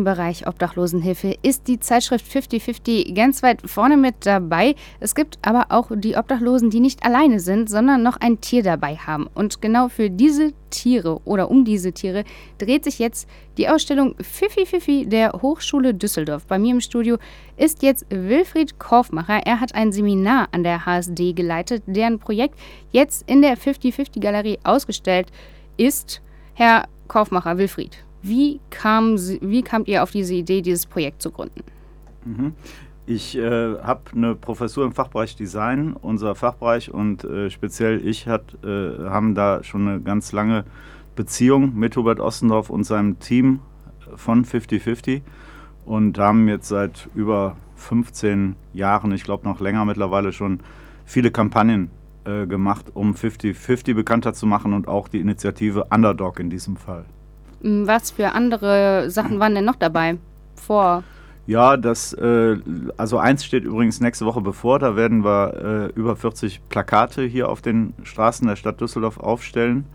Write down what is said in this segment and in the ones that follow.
Bereich Obdachlosenhilfe ist die Zeitschrift 50/50 ganz weit vorne mit dabei. Es gibt aber auch die Obdachlosen, die nicht alleine sind, sondern noch ein Tier dabei haben. Und genau für diese Tiere oder um diese Tiere dreht sich jetzt die Ausstellung 50/50 der Hochschule Düsseldorf. Bei mir im Studio ist jetzt Wilfried Korfmacher. Er hat ein Seminar an der HSD geleitet, deren Projekt jetzt in der 50/50-Galerie ausgestellt ist. Herr Korfmacher, Wilfried, wie kamt ihr auf diese Idee, dieses Projekt zu gründen? Ich habe eine Professur im Fachbereich Design. Unser Fachbereich und speziell ich haben da schon eine ganz lange Beziehung mit Hubert Ostendorf und seinem Team von 50/50 und haben jetzt seit über 15 Jahren, ich glaube noch länger mittlerweile schon, viele Kampagnen gemacht, um 50/50 bekannter zu machen und auch die Initiative Underdog in diesem Fall. Was für andere Sachen waren denn noch dabei? Ja, also eins steht übrigens nächste Woche bevor, da werden wir über 40 Plakate hier auf den Straßen der Stadt Düsseldorf aufstellen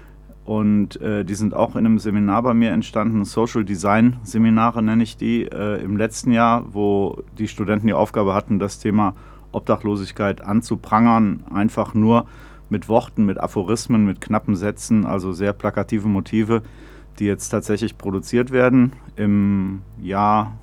und die sind auch in einem Seminar bei mir entstanden, Social Design Seminare nenne ich die, im letzten Jahr, wo die Studenten die Aufgabe hatten, das Thema Obdachlosigkeit anzuprangern, einfach nur mit Worten, mit Aphorismen, mit knappen Sätzen, also sehr plakative Motive, die jetzt tatsächlich produziert werden. Im Jahr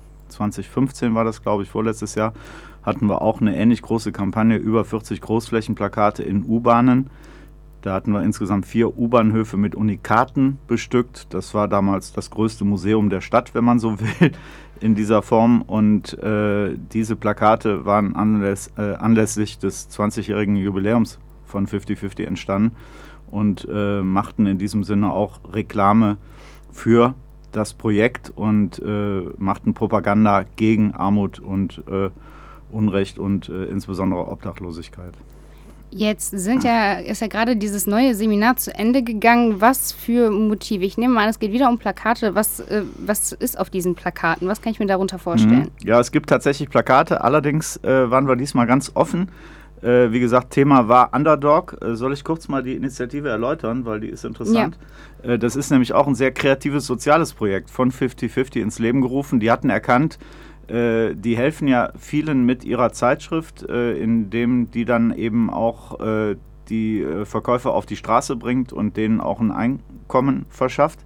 2015 war das, glaube ich, vorletztes Jahr, hatten wir auch eine ähnlich große Kampagne, über 40 Großflächenplakate in U-Bahnen. Da hatten wir insgesamt 4 U-Bahnhöfe mit Unikaten bestückt. Das war damals das größte Museum der Stadt, wenn man so will, in dieser Form. Und diese Plakate waren anlässlich des 20-jährigen Jubiläums von 50/50 entstanden und machten in diesem Sinne auch Reklame für das Projekt und machten Propaganda gegen Armut und Unrecht und insbesondere Obdachlosigkeit. Jetzt ist ja gerade dieses neue Seminar zu Ende gegangen. Was für Motive? Ich nehme mal an, es geht wieder um Plakate. Was ist auf diesen Plakaten? Was kann ich mir darunter vorstellen? Ja, es gibt tatsächlich Plakate. Allerdings waren wir diesmal ganz offen. Wie gesagt, Thema war Underdog. Soll ich kurz mal die Initiative erläutern, weil die ist interessant. Ja. Das ist nämlich auch ein sehr kreatives soziales Projekt von 50/50 ins Leben gerufen. Die hatten erkannt, die helfen ja vielen mit ihrer Zeitschrift, indem die dann eben auch die Verkäufer auf die Straße bringt und denen auch ein Einkommen verschafft.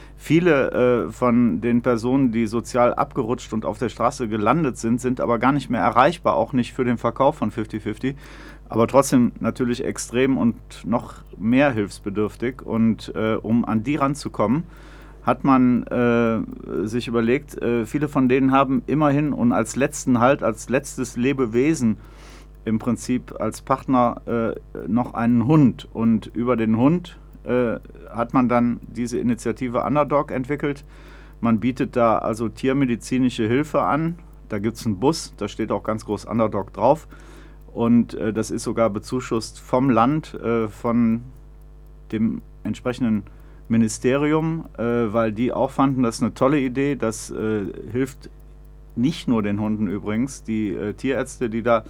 Viele von den Personen, die sozial abgerutscht und auf der Straße gelandet sind, sind aber gar nicht mehr erreichbar, auch nicht für den Verkauf von 50/50, aber trotzdem natürlich extrem und noch mehr hilfsbedürftig. Und um an die ranzukommen, hat man sich überlegt, viele von denen haben immerhin und als letztes Lebewesen im Prinzip als Partner noch einen Hund. Und über den Hund hat man dann diese Initiative Underdog entwickelt. Man bietet da also tiermedizinische Hilfe an. Da gibt es einen Bus, da steht auch ganz groß Underdog drauf. Und das ist sogar bezuschusst vom Land, von dem entsprechenden Ministerium, weil die auch fanden, das ist eine tolle Idee. Das hilft nicht nur den Hunden übrigens. Die Tierärzte, die da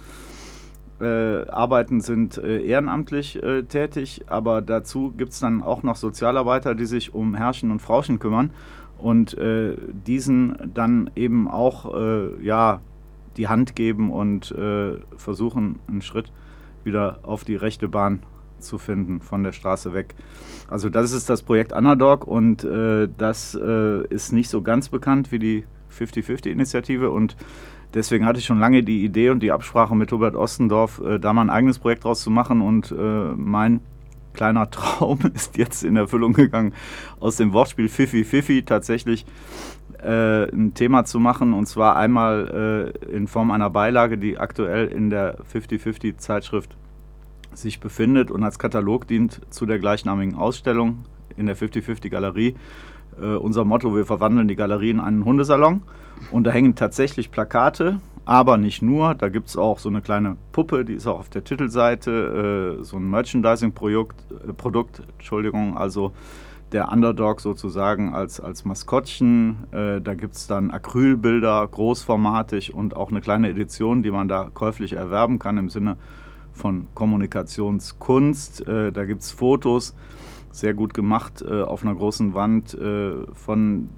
arbeiten, sind ehrenamtlich tätig, aber dazu gibt es dann auch noch Sozialarbeiter, die sich um Herrchen und Frauchen kümmern und diesen dann eben auch die Hand geben und versuchen, einen Schritt wieder auf die rechte Bahn zu finden, von der Straße weg. Also das ist das Projekt Underdog und das ist nicht so ganz bekannt wie die 50/50-Initiative und deswegen hatte ich schon lange die Idee und die Absprache mit Hubert Ostendorf, da mal ein eigenes Projekt draus zu machen und mein kleiner Traum ist jetzt in Erfüllung gegangen, aus dem Wortspiel 50/50 tatsächlich ein Thema zu machen und zwar einmal in Form einer Beilage, die aktuell in der 50/50-Zeitschrift sich befindet und als Katalog dient zu der gleichnamigen Ausstellung in der 50/50-Galerie. Unser Motto, wir verwandeln die Galerie in einen Hundesalon und da hängen tatsächlich Plakate, aber nicht nur, da gibt es auch so eine kleine Puppe, die ist auch auf der Titelseite, so ein Merchandising-Produkt, also der Underdog sozusagen als Maskottchen, da gibt es dann Acrylbilder, großformatig und auch eine kleine Edition, die man da käuflich erwerben kann im Sinne von Kommunikationskunst, da gibt es Fotos, sehr gut gemacht auf einer großen Wand von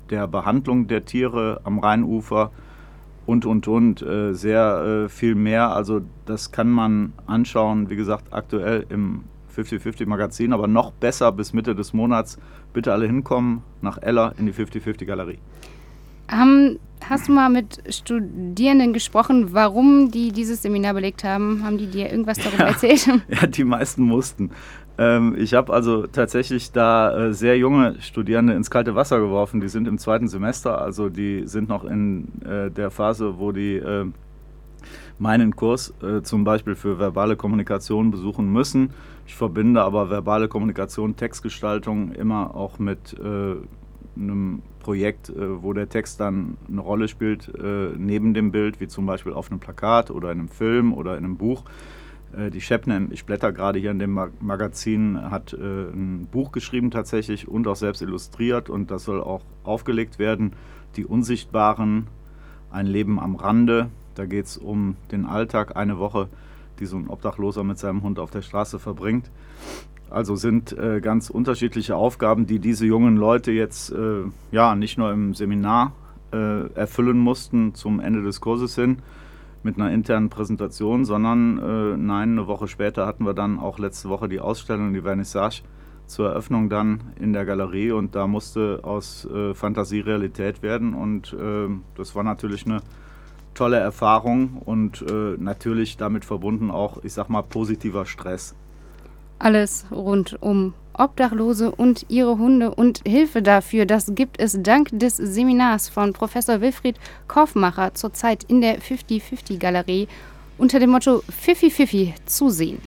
der Behandlung der Tiere am Rheinufer und. Sehr viel mehr. Also das kann man anschauen, wie gesagt, aktuell im 50/50 Magazin, aber noch besser bis Mitte des Monats. Bitte alle hinkommen nach Eller in die 50/50 Galerie. Hast du mal mit Studierenden gesprochen, warum die dieses Seminar belegt haben? Haben die dir irgendwas darüber erzählt? Ja, die meisten mussten. Ich habe also tatsächlich da sehr junge Studierende ins kalte Wasser geworfen. Die sind im 2. Semester, also die sind noch in der Phase, wo die meinen Kurs zum Beispiel für verbale Kommunikation besuchen müssen. Ich verbinde aber verbale Kommunikation, Textgestaltung immer auch mit einem Projekt, wo der Text dann eine Rolle spielt, neben dem Bild, wie zum Beispiel auf einem Plakat oder in einem Film oder in einem Buch. Die Schepner, ich blätter gerade hier in dem Magazin, hat ein Buch geschrieben tatsächlich und auch selbst illustriert, und das soll auch aufgelegt werden. Die Unsichtbaren, ein Leben am Rande. Da geht es um den Alltag, eine Woche, die so ein Obdachloser mit seinem Hund auf der Straße verbringt. Also sind ganz unterschiedliche Aufgaben, die diese jungen Leute jetzt nicht nur im Seminar erfüllen mussten zum Ende des Kurses hin mit einer internen Präsentation, sondern eine Woche später hatten wir dann auch letzte Woche die Ausstellung, die Vernissage zur Eröffnung dann in der Galerie, und da musste aus Fantasie Realität werden, und das war natürlich eine tolle Erfahrung und natürlich damit verbunden auch, ich sag mal, positiver Stress. Alles rund um Obdachlose und ihre Hunde und Hilfe dafür, das gibt es dank des Seminars von Professor Wilfried Korfmacher zurzeit in der 50/50 Galerie unter dem Motto 50/50 zusehen.